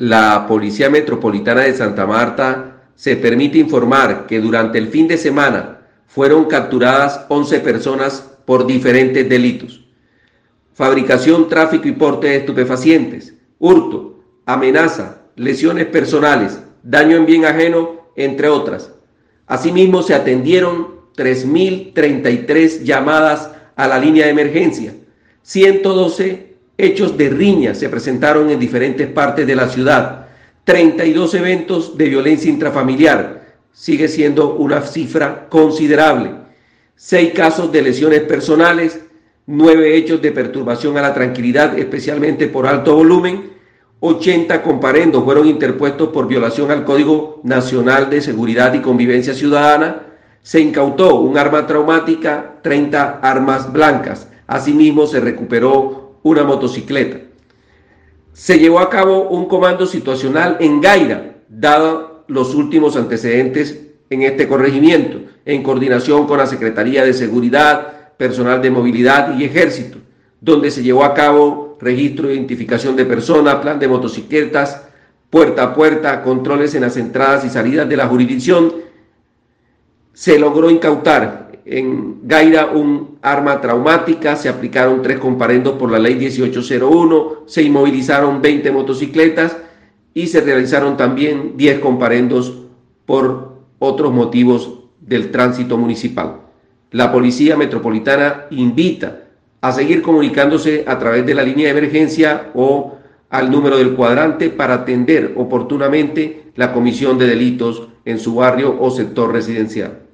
La Policía Metropolitana de Santa Marta se permite informar que durante el fin de semana fueron capturadas 11 personas por diferentes delitos: fabricación, tráfico y porte de estupefacientes, hurto, amenaza, lesiones personales, daño en bien ajeno, entre otras. Asimismo, se atendieron 3.033 llamadas a la línea de emergencia. 112 hechos de riña se presentaron en diferentes partes de la ciudad. 32 eventos de violencia intrafamiliar. Sigue siendo una cifra considerable. 6 casos de lesiones personales. 9 hechos de perturbación a la tranquilidad, especialmente por alto volumen. 80 comparendos fueron interpuestos por violación al Código Nacional de Seguridad y Convivencia Ciudadana. Se incautó un arma traumática, 30 armas blancas. Asimismo, se recuperó una motocicleta. Se llevó a cabo un comando situacional en Gaira, dado los últimos antecedentes en este corregimiento, en coordinación con la Secretaría de Seguridad, Personal de Movilidad y Ejército, donde se llevó a cabo registro de identificación de personas, plan de motocicletas, puerta a puerta, controles en las entradas y salidas de la jurisdicción. Se logró incautar en Gaira un arma traumática, se aplicaron 3 comparendos por la ley 1801, se inmovilizaron 20 motocicletas y se realizaron también 10 comparendos por otros motivos del tránsito municipal. La Policía Metropolitana invita a seguir comunicándose a través de la línea de emergencia o al número del cuadrante para atender oportunamente la comisión de delitos en su barrio o sector residencial.